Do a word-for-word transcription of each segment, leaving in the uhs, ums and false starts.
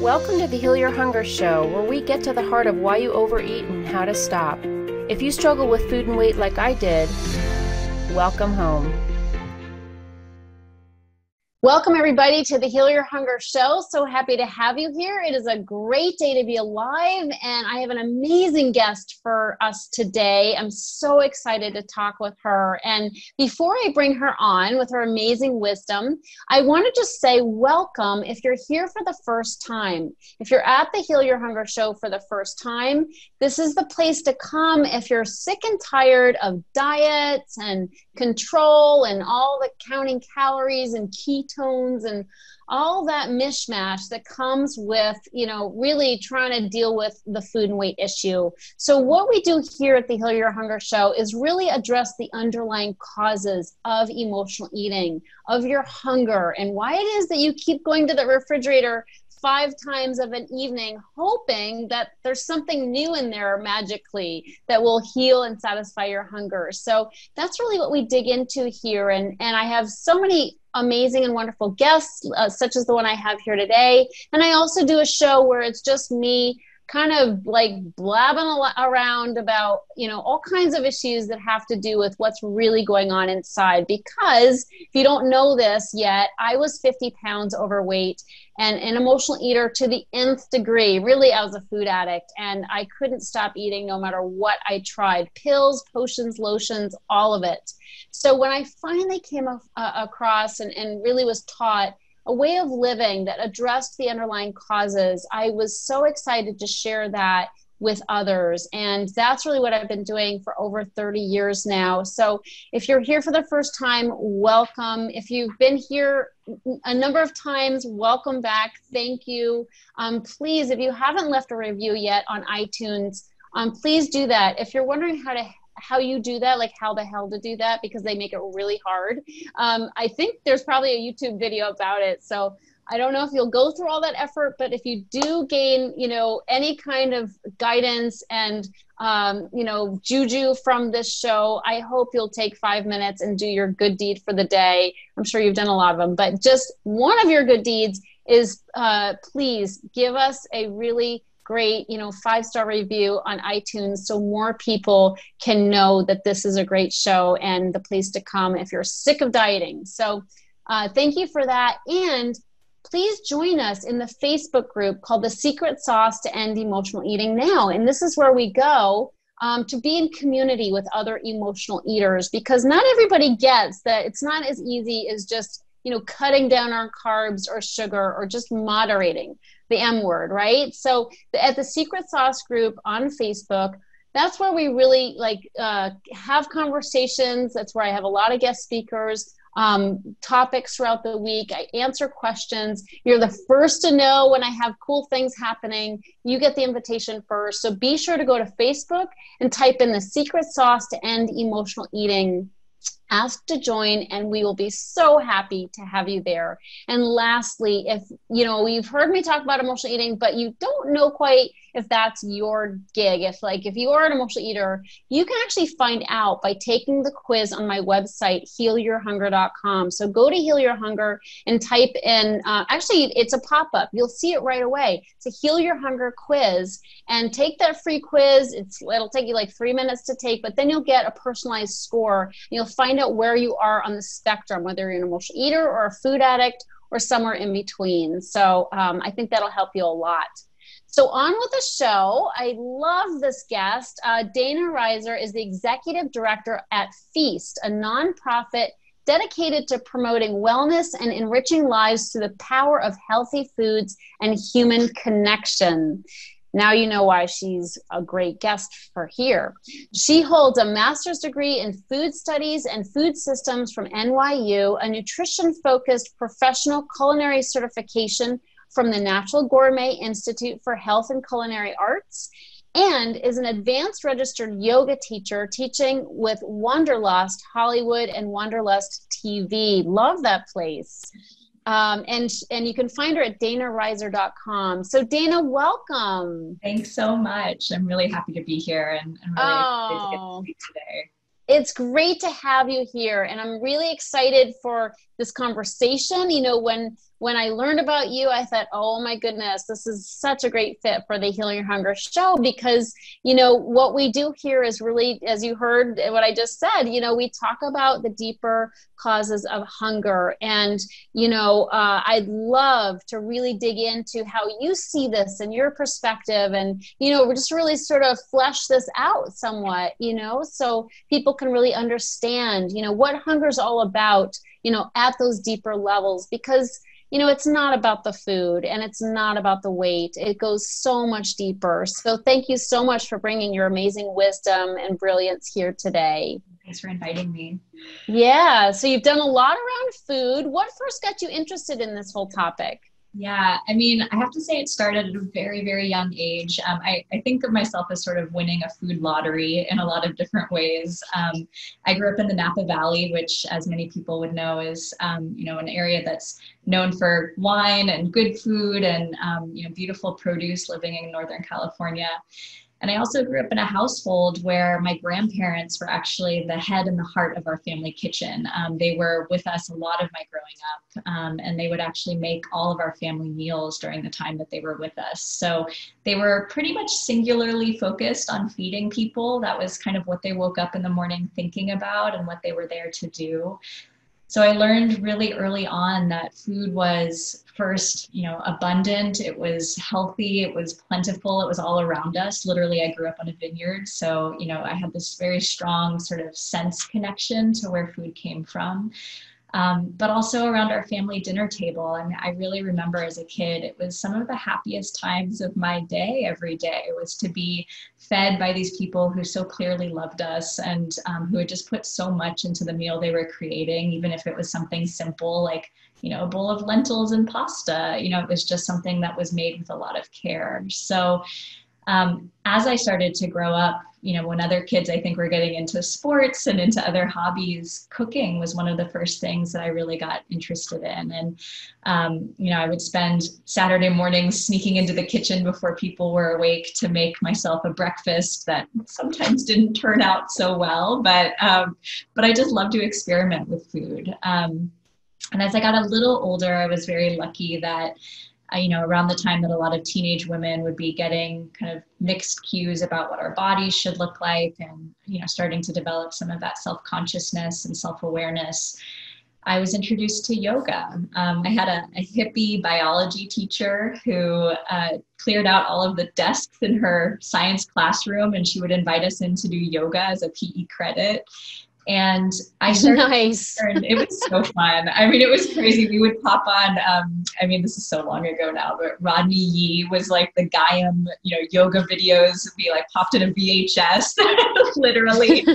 Welcome to the Heal Your Hunger Show, where we get to the heart of why you overeat and how to stop. If you struggle with food and weight like I did, welcome home. Welcome everybody to the Heal Your Hunger Show. So happy to have you here. It is a great day to be alive, and I have an amazing guest for us today. I'm so excited to talk with her. And before I bring her on with her amazing wisdom, I want to just say welcome if you're here for the first time. If you're at the Heal Your Hunger Show for the first time, this is the place to come if you're sick and tired of diets and control and all the counting calories and ketones and all that mishmash that comes with, you know, really trying to deal with the food and weight issue. So what we do here at the Heal Your Hunger Show is really address the underlying causes of emotional eating, of your hunger, and why it is that you keep going to the refrigerator five times of an evening, hoping that there's something new in there magically that will heal and satisfy your hunger. So that's really what we dig into here. And, and I have so many amazing and wonderful guests, uh, such as the one I have here today. And I also do a show where it's just me kind of like blabbing around about, you know, all kinds of issues that have to do with what's really going on inside. Because if you don't know this yet, I was fifty pounds overweight and an emotional eater to the nth degree. Really, I was a food addict and I couldn't stop eating no matter what I tried. Pills, potions, lotions, all of it. So when I finally came a- across and, and really was taught a way of living that addressed the underlying causes, I was so excited to share that with others. And that's really what I've been doing for over thirty years now. So if you're here for the first time, welcome. If you've been here a number of times, welcome back. Thank you. Um, please, if you haven't left a review yet on iTunes, um, please do that. If you're wondering how to how you do that, like how the hell to do that, because they make it really hard. Um, I think there's probably a YouTube video about it. So I don't know if you'll go through all that effort, but if you do gain, you know, any kind of guidance and, um, you know, juju from this show, I hope you'll take five minutes and do your good deed for the day. I'm sure you've done a lot of them, but just one of your good deeds is uh, please give us a really great, you know, five-star review on iTunes so more people can know that this is a great show and the place to come if you're sick of dieting. So uh, thank you for that. And please join us in the Facebook group called The Secret Sauce to End Emotional Eating Now. And this is where we go um, to be in community with other emotional eaters, because not everybody gets that it's not as easy as just, you know, cutting down on carbs or sugar or just moderating the M word, right? So the, at the Secret Sauce group on Facebook, that's where we really like uh, have conversations. That's where I have a lot of guest speakers, um, topics throughout the week. I answer questions. You're the first to know when I have cool things happening. You get the invitation first. So be sure to go to Facebook and type in the Secret Sauce to End Emotional Eating. Ask to join, and we will be so happy to have you there. And lastly, if you know, you've heard me talk about emotional eating, but you don't know quite if that's your gig, if like if you are an emotional eater, you can actually find out by taking the quiz on my website, heal your hunger dot com. So go to Heal Your Hunger and type in, uh, actually it's a pop-up, you'll see it right away. It's a Heal Your Hunger quiz, and take that free quiz. It's it'll take you like three minutes to take, but then you'll get a personalized score, and you'll find out where you are on the spectrum, whether you're an emotional eater or a food addict or somewhere in between. So um, I think that'll help you a lot. So on with the show. I love this guest. Uh, Dana Reiser is the executive director at Feast, a nonprofit dedicated to promoting wellness and enriching lives through the power of healthy foods and human connection. Now you know why she's a great guest for here. She holds a master's degree in food studies and food systems from N Y U, a nutrition-focused professional culinary certification from the Natural Gourmet Institute for Health and Culinary Arts, and is an advanced registered yoga teacher teaching with Wanderlust Hollywood and Wanderlust T V. Love that place. Um, and and you can find her at dana reiser dot com. So Dana, welcome. Thanks so much. I'm really happy to be here and, and really excited to get to speak today. It's great to have you here, and I'm really excited for this conversation. You know, when when I learned about you, I thought, oh my goodness, this is such a great fit for the Heal Your Hunger show, because, you know, what we do here is really, as you heard what I just said, you know, we talk about the deeper causes of hunger. And, you know, uh, I'd love to really dig into how you see this and your perspective, and, you know, we're just really sort of flesh this out somewhat, you know, so people can really understand, you know, what hunger is all about, you know, at those deeper levels, because, you know, it's not about the food and it's not about the weight. It goes so much deeper. So thank you so much for bringing your amazing wisdom and brilliance here today. Thanks for inviting me. Yeah. So you've done a lot around food. What first got you interested in this whole topic? Yeah, I mean, I have to say it started at a very, very young age. Um, I, I think of myself as sort of winning a food lottery in a lot of different ways. Um, I grew up in the Napa Valley, which, as many people would know, is, um, you know, an area that's known for wine and good food and, um, you know, beautiful produce, living in Northern California. And I also grew up in a household where my grandparents were actually the head and the heart of our family kitchen. Um, they were with us a lot of my growing up, um, and they would actually make all of our family meals during the time that they were with us. So they were pretty much singularly focused on feeding people. That was kind of what they woke up in the morning thinking about and what they were there to do. So I learned really early on that food was first, you know, abundant, it was healthy, it was plentiful, it was all around us. Literally, I grew up on a vineyard. So, you know, I had this very strong sort of sense connection to where food came from. Um, but also around our family dinner table. I mean, I really remember as a kid, it was some of the happiest times of my day every day. It was to be fed by these people who so clearly loved us and um, who had just put so much into the meal they were creating, even if it was something simple like, you know, a bowl of lentils and pasta. You know, it was just something that was made with a lot of care. So um, as I started to grow up, you know, when other kids, I think, were getting into sports and into other hobbies, cooking was one of the first things that I really got interested in. And, um, you know, I would spend Saturday mornings sneaking into the kitchen before people were awake to make myself a breakfast that sometimes didn't turn out so well, but, um, but I just loved to experiment with food. Um, and as I got a little older, I was very lucky that Uh, you know, around the time that a lot of teenage women would be getting kind of mixed cues about what our bodies should look like and, you know, starting to develop some of that self-consciousness and self-awareness, I was introduced to yoga. Um, I had a, a hippie biology teacher who uh, cleared out all of the desks in her science classroom, and she would invite us in to do yoga as a P E credit. And I started, nice. and it was so fun. I mean, it was crazy. We would pop on, um, I mean, this is so long ago now, but Rodney Yee was like the Gaiam, you know, yoga videos. We like popped in a V H S, literally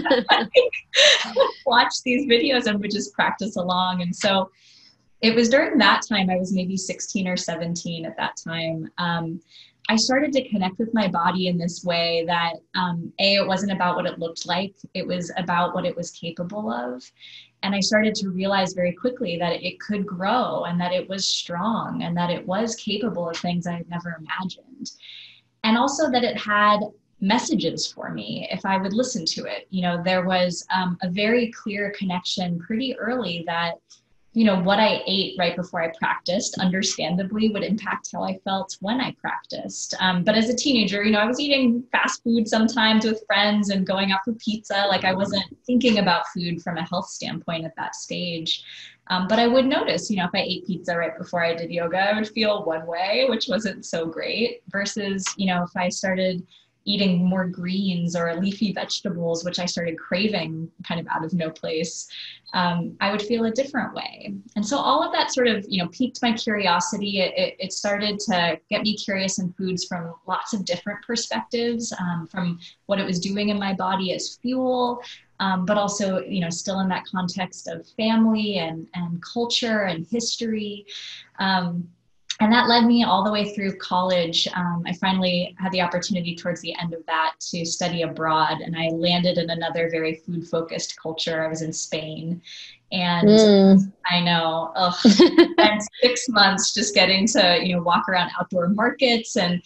watched these videos and would just practice along. And so it was during that time, I was maybe sixteen or seventeen at that time. Um, I started to connect with my body in this way that, um, A, it wasn't about what it looked like. It was about what it was capable of. And I started to realize very quickly that it could grow and that it was strong and that it was capable of things I had never imagined. And also that it had messages for me if I would listen to it. You know, there was um, a very clear connection pretty early that, you know, what I ate right before I practiced, understandably, would impact how I felt when I practiced. Um, but as a teenager, you know, I was eating fast food sometimes with friends and going out for pizza. Like I wasn't thinking about food from a health standpoint at that stage. Um, but I would notice, you know, if I ate pizza right before I did yoga, I would feel one way, which wasn't so great, versus, you know, if I started eating more greens or leafy vegetables, which I started craving kind of out of no place, um, I would feel a different way. And so all of that sort of, you know, piqued my curiosity. It, it started to get me curious in foods from lots of different perspectives, um, from what it was doing in my body as fuel, um, but also, you know, still in that context of family and, and culture and history. Um, And that led me all the way through college. Um, I finally had the opportunity towards the end of that to study abroad, and I landed in another very food-focused culture. I was in Spain, and mm. I know, ugh, spent six months just getting to, you know, walk around outdoor markets and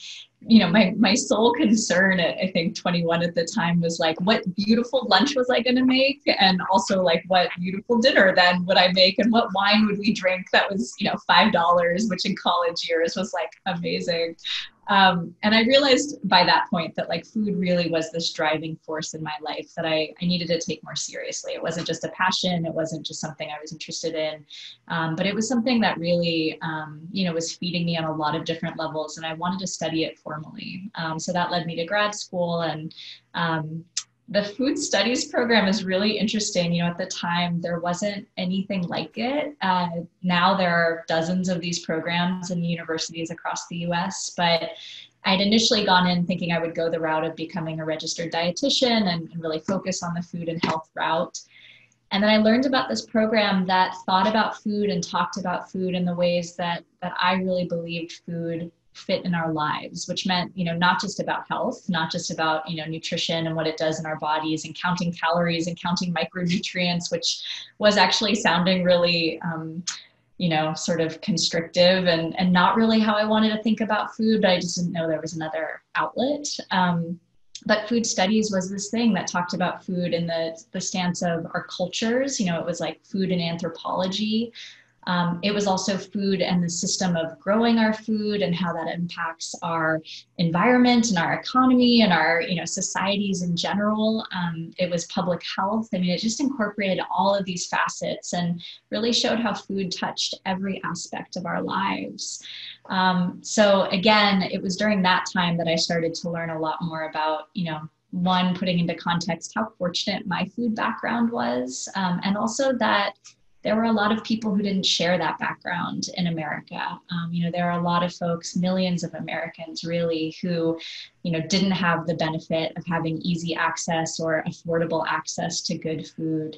you know, my, my sole concern at, I think twenty-one at the time was like, what beautiful lunch was I going to make? And also like, what beautiful dinner then would I make? And what wine would we drink? That was, you know, five dollars, which in college years was like amazing. Um, and I realized by that point that like food really was this driving force in my life that I, I needed to take more seriously. It wasn't just a passion. It wasn't just something I was interested in, um, but it was something that really, um, you know, was feeding me on a lot of different levels, and I wanted to study it formally. Um, so that led me to grad school, and um, the food studies program is really interesting. You know, at the time, there wasn't anything like it. Uh, now there are dozens of these programs in universities across the U S, but I'd initially gone in thinking I would go the route of becoming a registered dietitian and, and really focus on the food and health route. And then I learned about this program that thought about food and talked about food in the ways that, that I really believed food fit in our lives, which meant, you know, not just about health, not just about, you know, nutrition and what it does in our bodies and counting calories and counting micronutrients, which was actually sounding really, um, you know, sort of constrictive and, and not really how I wanted to think about food, but I just didn't know there was another outlet. Um, but food studies was this thing that talked about food in the, the stance of our cultures. You know, it was like food and anthropology. Um, it was also food and the system of growing our food and how that impacts our environment and our economy and our, you know, societies in general. Um, it was public health. I mean, it just incorporated all of these facets and really showed how food touched every aspect of our lives. Um, so again, it was during that time that I started to learn a lot more about, you know, one, putting into context how fortunate my food background was, um, and also that there were a lot of people who didn't share that background in America. Um, you know, there are a lot of folks, millions of Americans really, who, you know, didn't have the benefit of having easy access or affordable access to good food.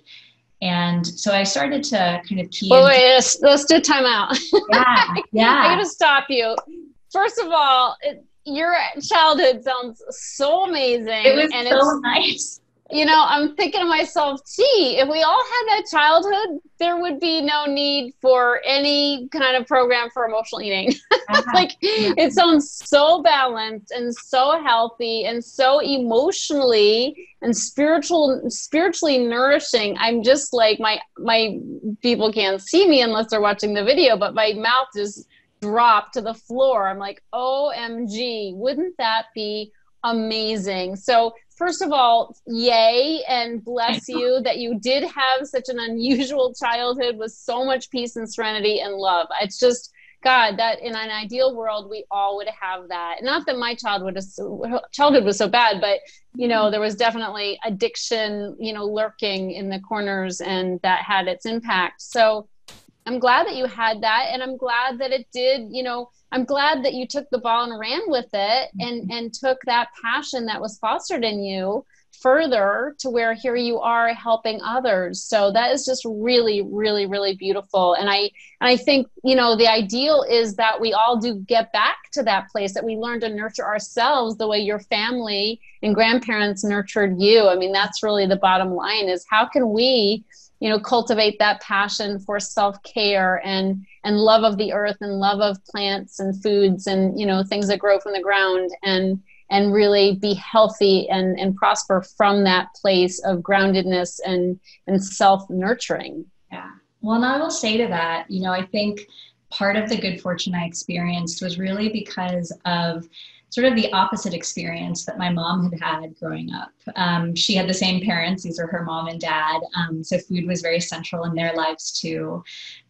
And so I started to kind of key well, into- wait, let's, let's do time out. Yeah, yeah. I gotta stop you. First of all, it, your childhood sounds so amazing. It was and so it's, nice. You know, I'm thinking to myself, gee, if we all had that childhood, there would be no need for any kind of program for emotional eating. It's like, it sounds so balanced and so healthy and so emotionally and spiritual, spiritually nourishing. I'm just like, my, my people can't see me unless they're watching the video, but my mouth just dropped to the floor. I'm like, O M G, wouldn't that be amazing? So first of all, yay, and bless you that you did have such an unusual childhood with so much peace and serenity and love. It's just, God, that in an ideal world, we all would have that. Not that my childhood was so, childhood was so bad, but, you know, there was definitely addiction, you know, lurking in the corners, and that had its impact. So I'm glad that you had that, and I'm glad that it did, you know, I'm glad that you took the ball and ran with it and, and took that passion that was fostered in you further to where here you are helping others. So that is just really, really, really beautiful. And I, and I think, you know, the ideal is that we all do get back to that place, that we learn to nurture ourselves the way your family and grandparents nurtured you. I mean, that's really the bottom line, is how can we, you know, cultivate that passion for self-care and, and love of the earth and love of plants and foods and, you know, things that grow from the ground, and, and really be healthy and, and prosper from that place of groundedness and, and self-nurturing. Yeah. Well, and I will say to that, you know, I think part of the good fortune I experienced was really because of sort of the opposite experience that my mom had had growing up. Um, she had the same parents. These are her mom and dad. Um, so food was very central in their lives too.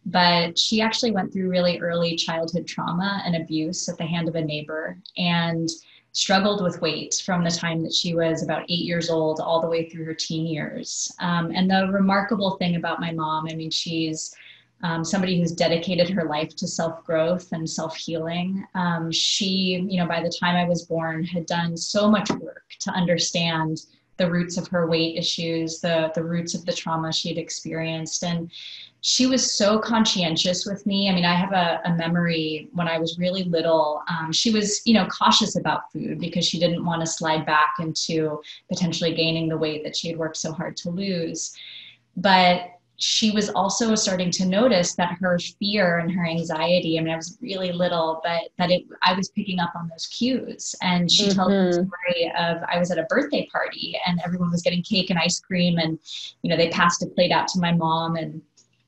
But she actually went through really early childhood trauma and abuse at the hand of a neighbor, and struggled with weight from the time that she was about eight years old all the way through her teen years. Um, and the remarkable thing about my mom, I mean, she's Um, somebody who's dedicated her life to self-growth and self-healing. Um, she, you know, by the time I was born, had done so much work to understand the roots of her weight issues, the, the roots of the trauma she had experienced. And she was so conscientious with me. I mean, I have a, a memory when I was really little. Um, she was, you know, cautious about food because she didn't want to slide back into potentially gaining the weight that she had worked so hard to lose. But she was also starting to notice that her fear and her anxiety, I mean, I was really little, but that it, I was picking up on those cues. And she mm-hmm. told the story of, I was at a birthday party and everyone was getting cake and ice cream. And, you know, they passed a plate out to my mom, and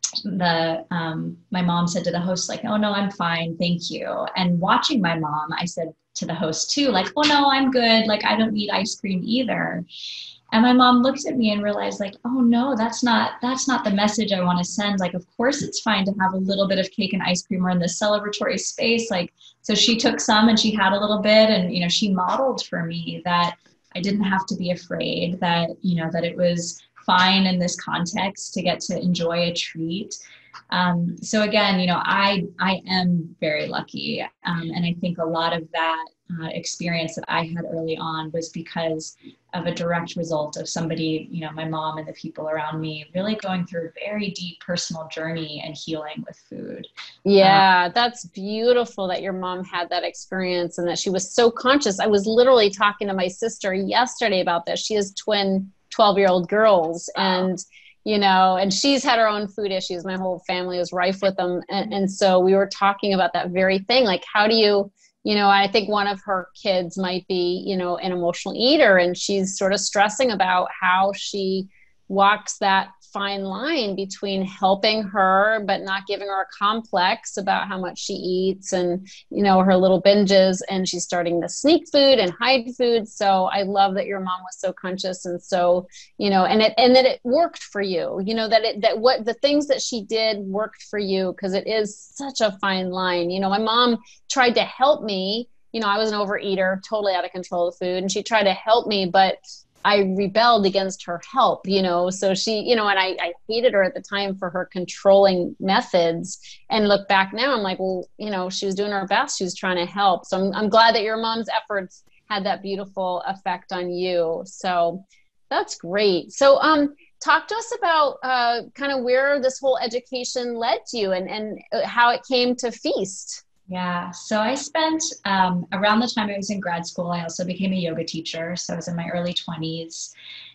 the, um, my mom said to the host, like, oh no, I'm fine. Thank you. And watching my mom, I said to the host too, like, oh no, I'm good. Like, I don't need ice cream either. And my mom looked at me and realized, like, oh no, that's not, that's not the message I want to send. Like, of course it's fine to have a little bit of cake and ice cream. We're in this celebratory space. Like, so she took some and she had a little bit, and, you know, she modeled for me that I didn't have to be afraid, that, you know, that it was fine in this context to get to enjoy a treat. Um, so again, you know, I, I am very lucky. Um, and I think a lot of that uh, experience that I had early on was because of a direct result of somebody, you know, my mom and the people around me really going through a very deep personal journey and healing with food. Yeah, um, that's beautiful that your mom had that experience and that she was so conscious. I was literally talking to my sister yesterday about this. She has twin twelve-year-old girls, and you know, and she's had her own food issues. My whole family was rife with them. And, and so we were talking about that very thing. Like, how do you, you know, I think one of her kids might be, you know, an emotional eater, and she's sort of stressing about how she walks that fine line between helping her, but not giving her a complex about how much she eats and, you know, her little binges, and she's starting to sneak food and hide food. So I love that your mom was so conscious and so, you know, and it, and that it worked for you, you know, that it, that what the things that she did worked for you, because it is such a fine line. You know, my mom tried to help me, you know, I was an overeater, totally out of control of food, and she tried to help me, but I rebelled against her help, you know, so she, you know, and I, I hated her at the time for her controlling methods, and look back now, I'm like, well, you know, she was doing her best. She was trying to help. So I'm, I'm glad that your mom's efforts had that beautiful effect on you. So that's great. So, um, talk to us about, uh, kind of where this whole education led you, and, and how it came to Feast. Yeah, so I spent, um, around the time I was in grad school, I also became a yoga teacher. So I was in my early twenties.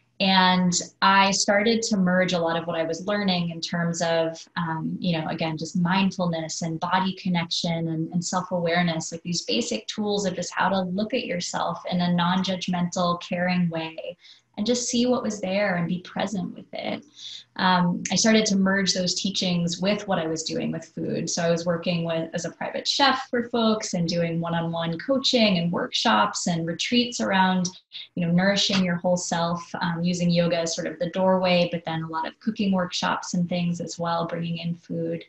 And I started to merge a lot of what I was learning in terms of, um, you know, again, just mindfulness and body connection and, and self-awareness, like these basic tools of just how to look at yourself in a non-judgmental, caring way, and just see what was there and be present with it. Um, I started to merge those teachings with what I was doing with food. So I was working with as a private chef for folks and doing one-on-one coaching and workshops and retreats around, you know, nourishing your whole self, um, using yoga as sort of the doorway, but then a lot of cooking workshops and things as well, bringing in food.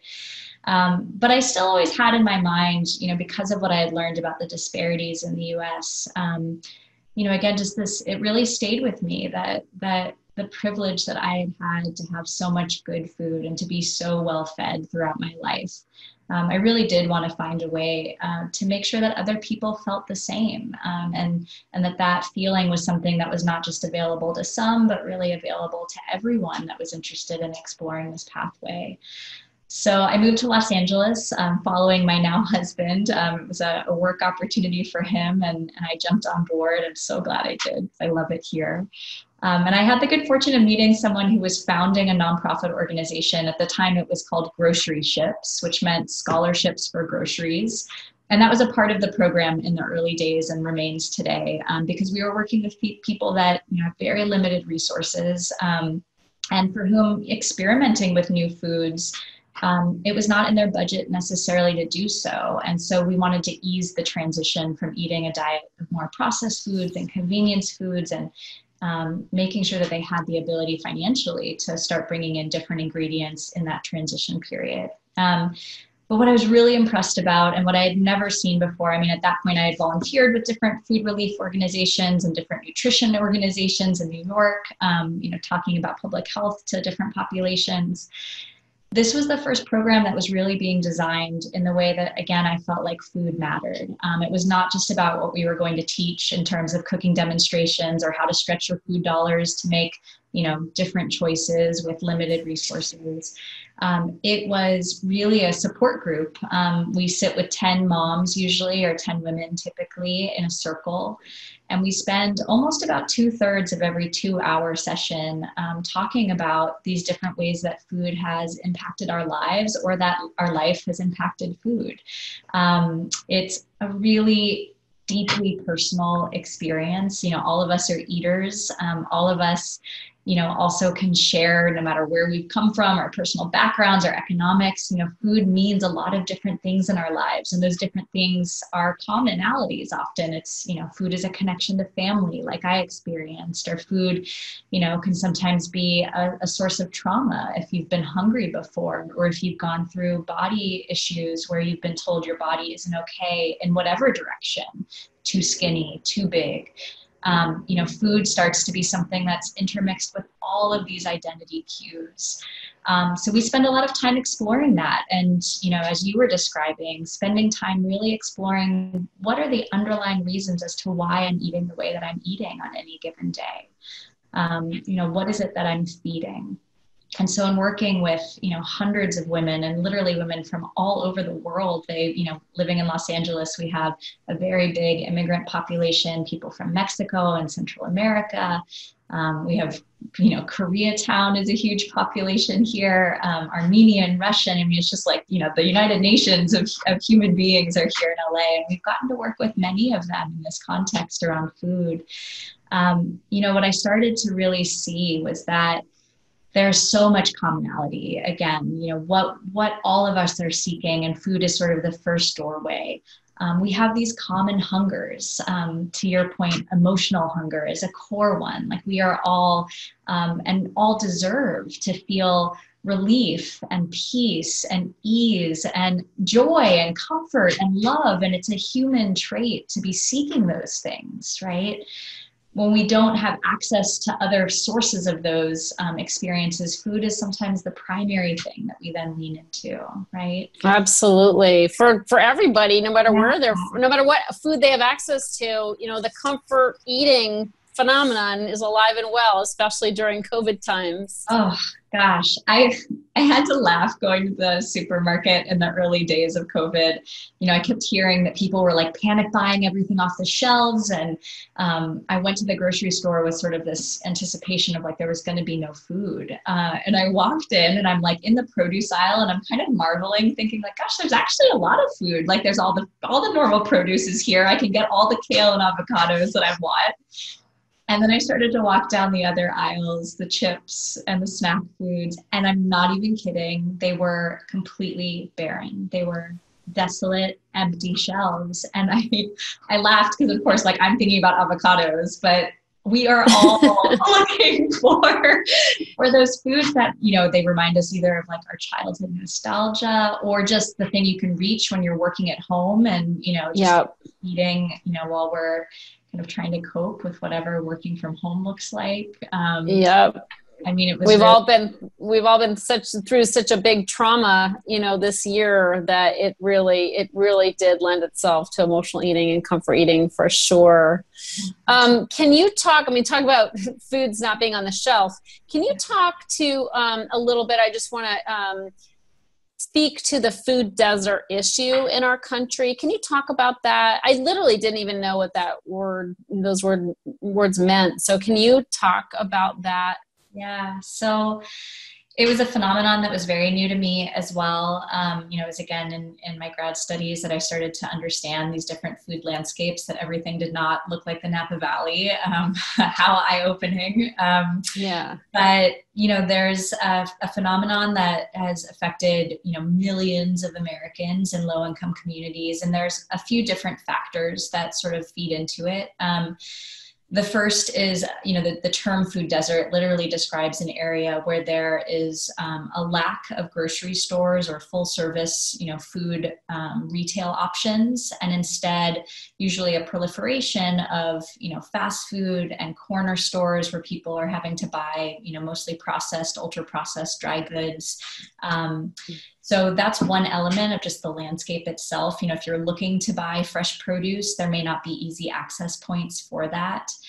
Um, but I still always had in my mind, you know, because of what I had learned about the disparities in the U S, um, you know, again, just this, it really stayed with me that, that the privilege that I had had to have so much good food and to be so well fed throughout my life. Um, I really did want to find a way uh, to make sure that other people felt the same, um, and, and that that feeling was something that was not just available to some, but really available to everyone that was interested in exploring this pathway. So I moved to Los Angeles um, following my now husband. Um, it was a, a work opportunity for him, and, and I jumped on board. I'm so glad I did. I love it here. Um, and I had the good fortune of meeting someone who was founding a nonprofit organization. At the time, it was called Grocery Ships, which meant scholarships for groceries. And that was a part of the program in the early days and remains today, um, because we were working with pe- people that, you know, have very limited resources, um, and for whom experimenting with new foods, Um, it was not in their budget necessarily to do so. And so we wanted to ease the transition from eating a diet of more processed foods and convenience foods, and um, making sure that they had the ability financially to start bringing in different ingredients in that transition period. Um, but what I was really impressed about, and what I had never seen before, I mean, at that point I had volunteered with different food relief organizations and different nutrition organizations in New York, um, you know, talking about public health to different populations. This was the first program that was really being designed in the way that, again, I felt like food mattered. Um, it was not just about what we were going to teach in terms of cooking demonstrations or how to stretch your food dollars to make, you know, different choices with limited resources. Um, it was really a support group. Um, we sit with ten moms usually, or ten women typically, in a circle. And we spend almost about two thirds of every two hour session um, talking about these different ways that food has impacted our lives, or that our life has impacted food. Um, it's a really deeply personal experience. You know, all of us are eaters. Um, all of us, you know, also can share, no matter where we've come from, our personal backgrounds, our economics. You know, food means a lot of different things in our lives, and those different things are commonalities. Often it's, you know, food is a connection to family, like I experienced, or food, you know, can sometimes be a, a source of trauma if you've been hungry before, or if you've gone through body issues where you've been told your body isn't okay in whatever direction, too skinny, too big. Um, you know, food starts to be something that's intermixed with all of these identity cues. Um, so we spend a lot of time exploring that. And, you know, as you were describing, spending time really exploring what are the underlying reasons as to why I'm eating the way that I'm eating on any given day. Um, you know, what is it that I'm feeding? And so in working with, you know, hundreds of women, and literally women from all over the world, they, you know, living in Los Angeles, we have a very big immigrant population, people from Mexico and Central America. Um, we have, you know, Koreatown is a huge population here, um, Armenian, Russian. I mean, it's just like, you know, the United Nations of, of human beings are here in L A, and we've gotten to work with many of them in this context around food. Um, you know, what I started to really see was that there's so much commonality. Again, you know, what, what all of us are seeking, and food is sort of the first doorway. Um, we have these common hungers. Um, to your point, emotional hunger is a core one. Like we are all, um, and all deserve to feel relief and peace and ease and joy and comfort and love. And it's a human trait to be seeking those things, right? When we don't have access to other sources of those um, experiences, food is sometimes the primary thing that we then lean into, right? Absolutely. For for everybody, no matter where they're, no matter what food they have access to, you know, the comfort eating phenomenon is alive and well, especially during COVID times. Oh gosh, I I had to laugh going to the supermarket in the early days of COVID. You know, I kept hearing that people were like panic buying everything off the shelves, and um, I went to the grocery store with sort of this anticipation of like there was going to be no food. Uh, and I walked in, and I'm like in the produce aisle, and I'm kind of marveling, thinking like, gosh, there's actually a lot of food. Like there's all the all the normal produce is here. I can get all the kale and avocados that I want. And then I started to walk down the other aisles, the chips and the snack foods, and I'm not even kidding. They were completely barren. They were desolate, empty shelves. And I, I laughed because, of course, like I'm thinking about avocados, but we are all looking for, for those foods that, you know, they remind us either of like our childhood nostalgia, or just the thing you can reach when you're working at home and, you know, just yep. eating, you know, while we're of trying to cope with whatever working from home looks like. Um, yep. I mean, it was. We've really- all been, we've all been such through such a big trauma, you know, this year that it really, it really did lend itself to emotional eating and comfort eating for sure. Um, can you talk? I mean, talk about foods not being on the shelf. Can you talk to um, a little bit? I just want to. Um, speak to the food desert issue in our country. Can you talk about that? I literally didn't even know what that word, those word, words meant. So can you talk about that? Yeah. So it was a phenomenon that was very new to me as well. Um, you know, it was again in, in my grad studies that I started to understand these different food landscapes, that everything did not look like the Napa Valley. Um, how eye-opening. Um, yeah. But, you know, there's a, a phenomenon that has affected, you know, millions of Americans in low-income communities. And there's a few different factors that sort of feed into it. Um, The first is, you know, the, the term food desert literally describes an area where there is um, a lack of grocery stores or full service, you know, food um, retail options, and instead usually a proliferation of, you know, fast food and corner stores where people are having to buy, you know, mostly processed, ultra processed dry goods. Um, So that's one element of just the landscape itself. You know, if you're looking to buy fresh produce, there may not be easy access points for that.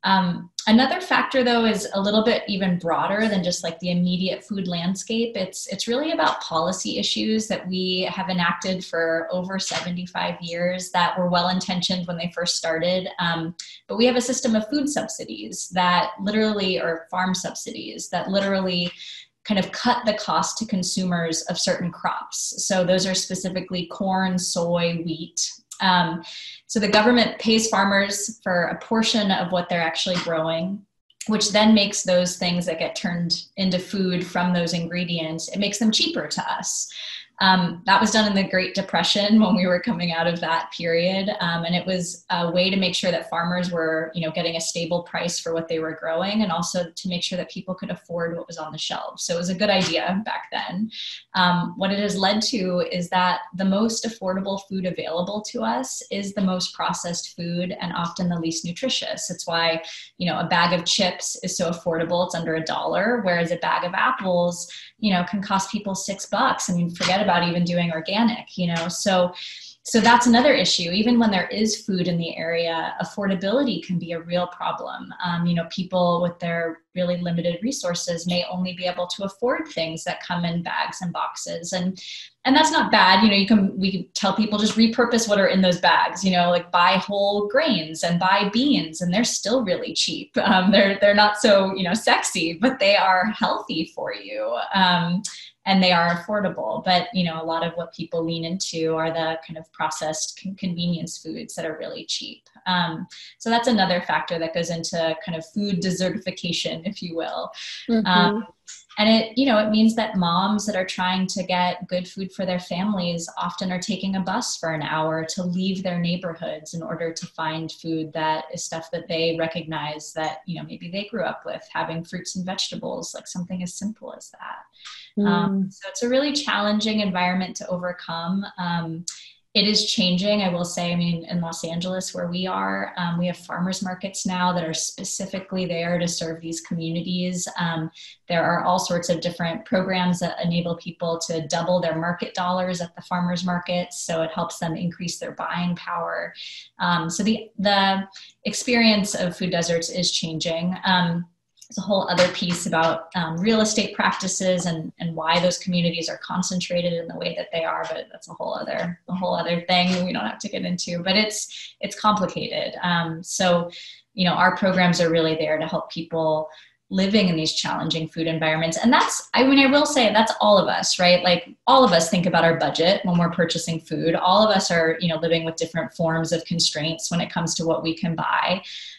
Um, another factor, though, is a little bit even broader than just like the immediate food landscape. It's it's really about policy issues that we have enacted for over seventy-five years that were well-intentioned when they first started. Um, but we have a system of food subsidies that literally, or farm subsidies that literally kind of cut the cost to consumers of certain crops. So those are specifically corn, soy, wheat. Um, so the government pays farmers for a portion of what they're actually growing, which then makes those things that get turned into food from those ingredients, it makes them cheaper to us. Um, that was done in the Great Depression when we were coming out of that period. Um, and it was a way to make sure that farmers were, you know, getting a stable price for what they were growing, and also to make sure that people could afford what was on the shelves. So it was a good idea back then. Um, what it has led to is that the most affordable food available to us is the most processed food and often the least nutritious. It's why, you know, a bag of chips is so affordable. It's under a dollar, whereas a bag of apples, you know, can cost people six bucks. I mean, forget about even doing organic, you know, so so that's another issue. Even when there is food in the area, affordability can be a real problem. Um, you know, people with their really limited resources may only be able to afford things that come in bags and boxes, and and that's not bad. You know, you can we can tell people just repurpose what are in those bags. You know, like buy whole grains and buy beans, and they're still really cheap. Um, they're they're not so you know sexy, but they are healthy for you. Um, and they are affordable. But, you know, a lot of what people lean into are the kind of processed con- convenience foods that are really cheap. Um, so that's another factor that goes into kind of food desertification, if you will. Mm-hmm. Um, and it, you know, it means that moms that are trying to get good food for their families often are taking a bus for an hour to leave their neighborhoods in order to find food that is stuff that they recognize that, you know, maybe they grew up with, having fruits and vegetables, like something as simple as that. Mm. Um, so it's a really challenging environment to overcome. Um, It is changing, I will say. I mean, in Los Angeles, where we are, um, we have farmers markets now that are specifically there to serve these communities. Um, there are all sorts of different programs that enable people to double their market dollars at the farmers markets, so it helps them increase their buying power. Um, so the the experience of food deserts is changing. Um, There's a whole other piece about um, real estate practices and, and why those communities are concentrated in the way that they are, but that's a whole other a whole other thing we don't have to get into. But it's it's complicated. Um, so, you know, our programs are really there to help people living in these challenging food environments. And that's, I mean, I will say that's all of us, right? Like all of us think about our budget when we're purchasing food. All of us are, you know, living with different forms of constraints when it comes to what we can buy.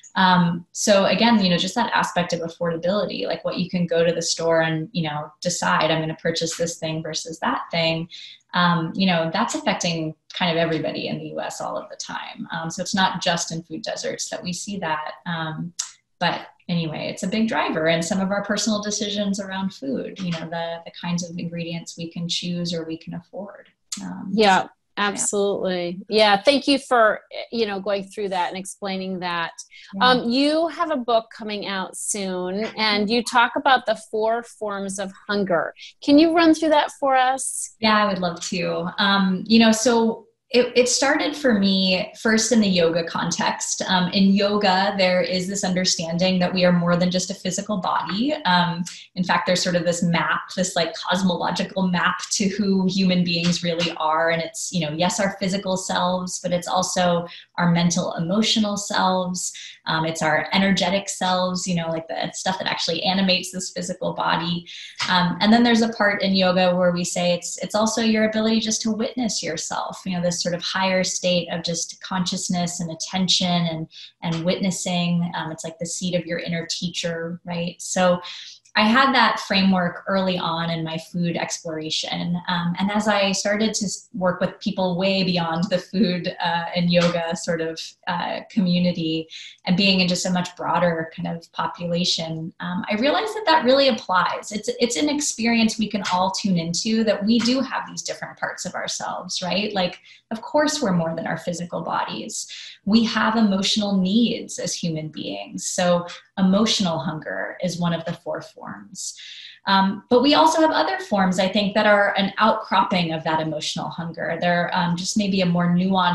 Um, so again, you know, just that aspect of affordability, like what you can go to the store and, you know, decide I'm going to purchase this thing versus that thing. Um, you know, that's affecting kind of everybody in the U S all of the time. Um, so it's not just in food deserts that we see that. Um, but anyway, it's a big driver in some of our personal decisions around food, you know, the, the kinds of ingredients we can choose or we can afford. Um, yeah. So, Absolutely. Yeah. Thank you for, you know, going through that and explaining that. Yeah. Um, you have a book coming out soon and you talk about the four forms of hunger. Can you run through that for us? Yeah, I would love to. Um, you know, so It, it started for me first in the yoga context. Um, in yoga, there is this understanding that we are more than just a physical body. Um, in fact, there's sort of this map, this like cosmological map to who human beings really are. And it's, you know, yes, our physical selves, but it's also our mental, emotional selves. Um, it's our energetic selves, you know, like the stuff that actually animates this physical body. Um, and then there's a part in yoga where we say it's it's also your ability just to witness yourself, you know, this sort of higher state of just consciousness and attention and, and witnessing. Um, it's like the seat of your inner teacher, right? So I had that framework early on in my food exploration. Um, and as I started to work with people way beyond the food uh, and yoga sort of uh, community and being in just a much broader kind of population, um, I realized that that really applies. It's, it's an experience we can all tune into, that we do have these different parts of ourselves, right? Like, of course, we're more than our physical bodies. We have emotional needs as human beings. So emotional hunger is one of the four forms. Um, but we also have other forms, I think, that are an outcropping of that emotional hunger. They're um, just maybe a more nuanced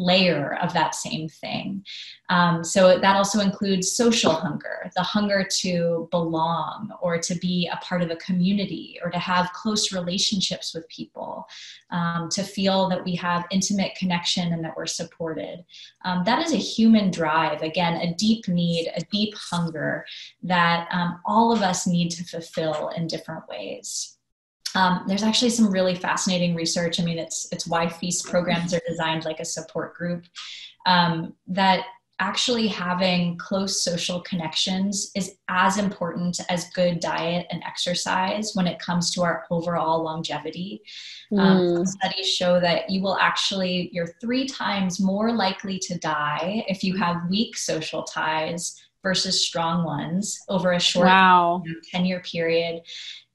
layer of that same thing. Um, so that also includes social hunger, the hunger to belong or to be a part of a community or to have close relationships with people, um, to feel that we have intimate connection and that we're supported. Um, that is a human drive, again, a deep need, a deep hunger that um, all of us need to fulfill in different ways. Um, there's actually some really fascinating research. I mean, it's it's why feast programs are designed like a support group, um, that actually having close social connections is as important as good diet and exercise when it comes to our overall longevity. Mm. Um, studies show that you will actually, you're three times more likely to die if you have weak social ties versus strong ones over a short wow. ten-year period.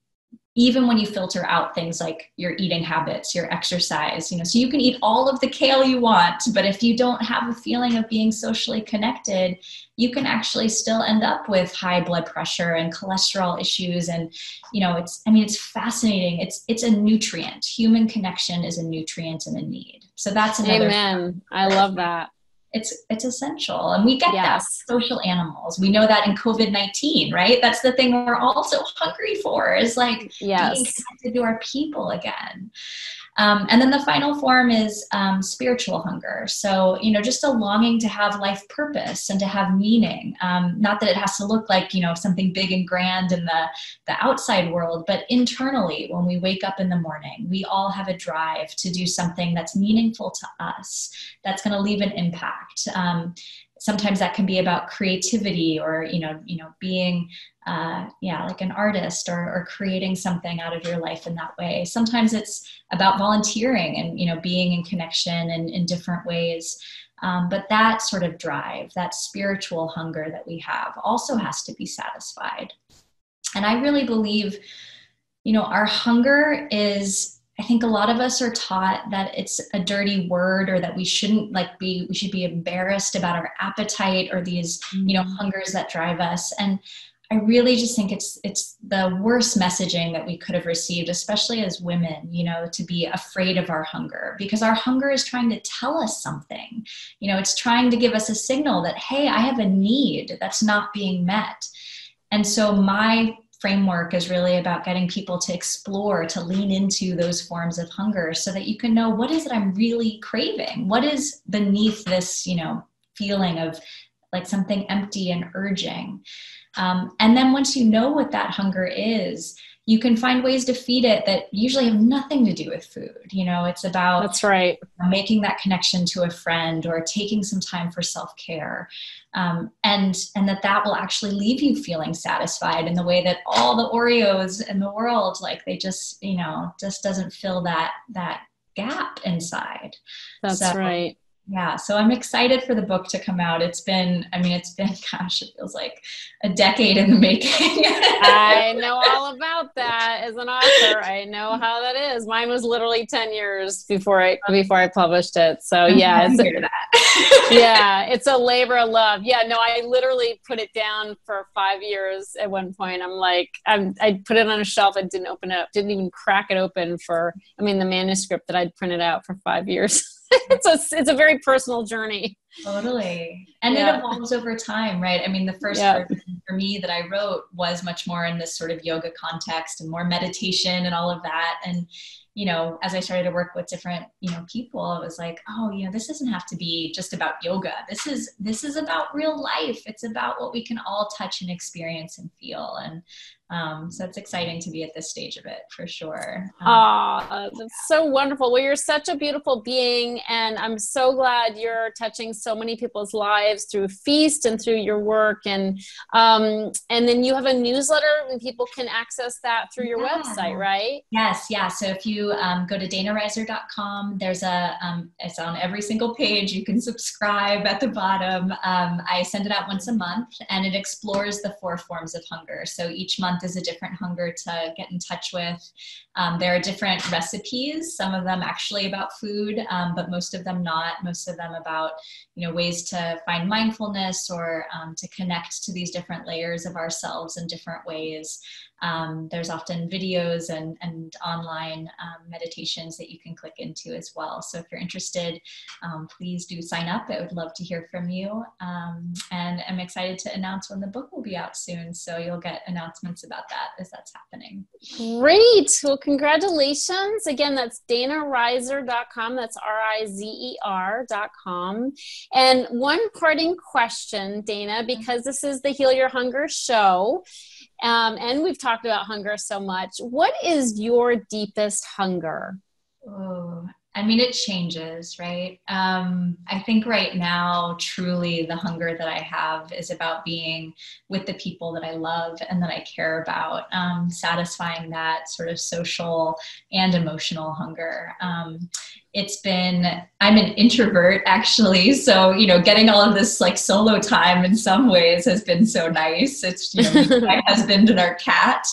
Even when you filter out things like your eating habits, your exercise, you know, so you can eat all of the kale you want, but if you don't have a feeling of being socially connected, you can actually still end up with high blood pressure and cholesterol issues. And, you know, it's, I mean, it's fascinating. It's, it's a nutrient. Human connection is a nutrient and a need. So that's another. Amen. I love that. It's it's essential. And we get yes. that, social animals. We know that in COVID nineteen, right? That's the thing we're all so hungry for, is like yes. being connected to our people again. Um, and then the final form is um, spiritual hunger. So, you know, just a longing to have life purpose and to have meaning. Um, not that it has to look like, you know, something big and grand in the, the outside world, but internally, when we wake up in the morning, we all have a drive to do something that's meaningful to us, that's going to leave an impact. Um, sometimes that can be about creativity or, you know, you know, being, uh, yeah, like an artist or, or creating something out of your life in that way. Sometimes it's about volunteering and, you know, being in connection and in different ways. Um, but that sort of drive, that spiritual hunger that we have also has to be satisfied. And I really believe, you know, our hunger is, I think a lot of us are taught that it's a dirty word, or that we shouldn't like be, we should be embarrassed about our appetite or these, you know, hungers that drive us. And I really just think it's, it's the worst messaging that we could have received, especially as women, you know, to be afraid of our hunger, because our hunger is trying to tell us something. You know, it's trying to give us a signal that, hey, I have a need that's not being met. And so my framework is really about getting people to explore, to lean into those forms of hunger so that you can know, what is it I'm really craving? What is beneath this, you know, feeling of like something empty and urging? Um, and then once you know what that hunger is, you can find ways to feed it that usually have nothing to do with food. You know, it's about that's right. making that connection to a friend or taking some time for self-care. Um, and, and that that will actually leave you feeling satisfied in the way that all the Oreos in the world, like they just, you know, just doesn't fill that, that gap inside. That's so, right. Yeah. So I'm excited for the book to come out. It's been, I mean, it's been, gosh, it feels like a decade in the making. I know all about that as an author. I know how that is. Mine was literally ten years before I, before I published it. So yeah, it's, that. yeah, it's a labor of love. Yeah, no, I literally put it down for five years at one point. I'm like, I'm, I put it on a shelf. I didn't open it up, didn't even crack it open for, I mean, the manuscript that I'd printed out for five years. So it's, it's a very personal journey. Totally. And yeah. it evolves over time, right? I mean, the first yeah. version for me that I wrote was much more in this sort of yoga context and more meditation and all of that. And, you know, as I started to work with different, you know, people, it was like, oh, you know, this doesn't have to be just about yoga. This is, this is about real life. It's about what we can all touch and experience and feel. And um, so it's exciting to be at this stage of it for sure. Um, oh, that's so wonderful. Well, you're such a beautiful being, and I'm so glad you're touching so many people's lives through Feast and through your work. And um, and then you have a newsletter, and people can access that through your yeah. website, right? Yes, yeah. So if you um, go to dana reiser dot com, there's a um, it's on every single page. You can subscribe at the bottom. Um, I send it out once a month, and it explores the four forms of hunger. So each month is a different hunger to get in touch with. Um, there are different recipes, some of them actually about food, um, but most of them not. Most of them about, you know, ways to find mindfulness or um, to connect to these different layers of ourselves in different ways. Um, there's often videos and, and online um, meditations that you can click into as well. So if you're interested, um, please do sign up. I would love to hear from you. Um, and I'm excited to announce when the book will be out soon. So you'll get announcements about that as that's happening. Great. Well, congratulations. Again, that's dana reiser dot com. That's R I Z E R dot com. And one parting question, Dana, because this is the Heal Your Hunger show. Um, and we've talked about hunger so much. What is your deepest hunger? Oh, I mean, it changes, right? Um, I think right now, truly the hunger that I have is about being with the people that I love and that I care about, um, satisfying that sort of social and emotional hunger. Um, It's been, I'm an introvert actually. So, you know, getting all of this like solo time in some ways has been so nice. It's, you know, my husband and our cat.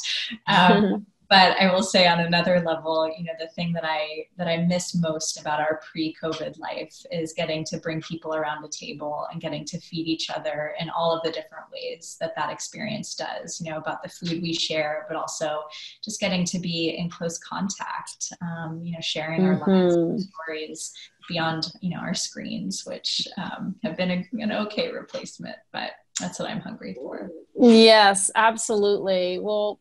Um, but I will say on another level, you know, the thing that I, that I miss most about our pre-COVID life is getting to bring people around the table and getting to feed each other in all of the different ways that that experience does, you know, about the food we share, but also just getting to be in close contact, um, you know, sharing our Mm-hmm. lives and stories beyond, you know, our screens, which um, have been a, an okay replacement, but that's what I'm hungry for. Yes, absolutely. Well,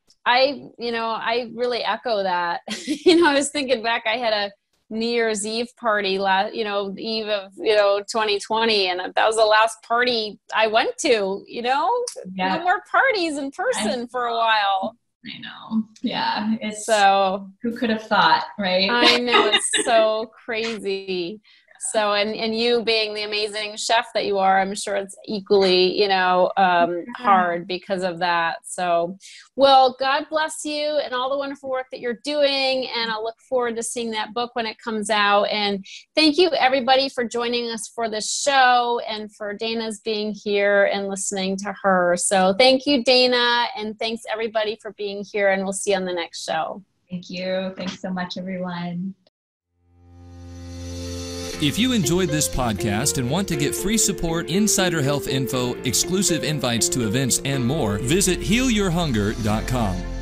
I, you know, I really echo that. you know, I was thinking back, I had a New Year's Eve party last, you know, the eve of, you know, twenty twenty. And that was the last party I went to, you know, yeah. No more parties in person for a while. I know. Yeah. It's so, who could have thought, right? I know, it's so crazy. So, and, and you being the amazing chef that you are, I'm sure it's equally, you know, um, hard because of that. So, well, God bless you and all the wonderful work that you're doing. And I'll look forward to seeing that book when it comes out. And thank you everybody for joining us for this show and for Dana's being here and listening to her. So thank you, Dana. And thanks everybody for being here. And we'll see you on the next show. Thank you. Thanks so much, everyone. If you enjoyed this podcast and want to get free support, insider health info, exclusive invites to events, and more, visit heal your hunger dot com.